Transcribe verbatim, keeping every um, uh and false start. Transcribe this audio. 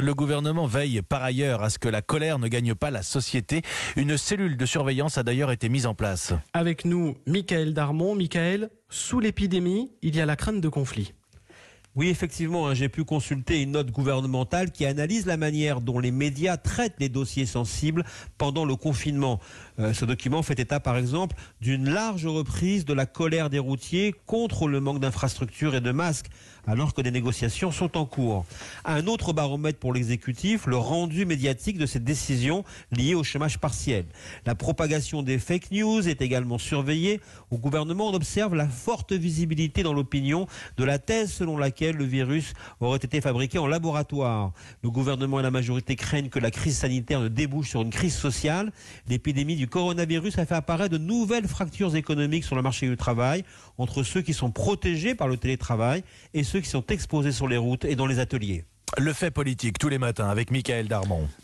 Le gouvernement veille par ailleurs à ce que la colère ne gagne pas la société. Une cellule de surveillance a d'ailleurs été mise en place. Avec nous, Michael Darmon. Michael, sous l'épidémie, il y a la crainte de conflit. Oui, effectivement, hein, j'ai pu consulter une note gouvernementale qui analyse la manière dont les médias traitent les dossiers sensibles pendant le confinement. Euh, ce document fait état, par exemple, d'une large reprise de la colère des routiers contre le manque d'infrastructures et de masques, alors que des négociations sont en cours. Un autre baromètre pour l'exécutif, le rendu médiatique de cette décision liée au chômage partiel. La propagation des fake news est également surveillée. Au gouvernement, on observe la forte visibilité dans l'opinion de la thèse selon laquelle le virus aurait été fabriqué en laboratoire. Le gouvernement et la majorité craignent que la crise sanitaire ne débouche sur une crise sociale. L'épidémie du coronavirus a fait apparaître de nouvelles fractures économiques sur le marché du travail entre ceux qui sont protégés par le télétravail et ceux qui sont exposés sur les routes et dans les ateliers. Le fait politique tous les matins avec Michael Darmon.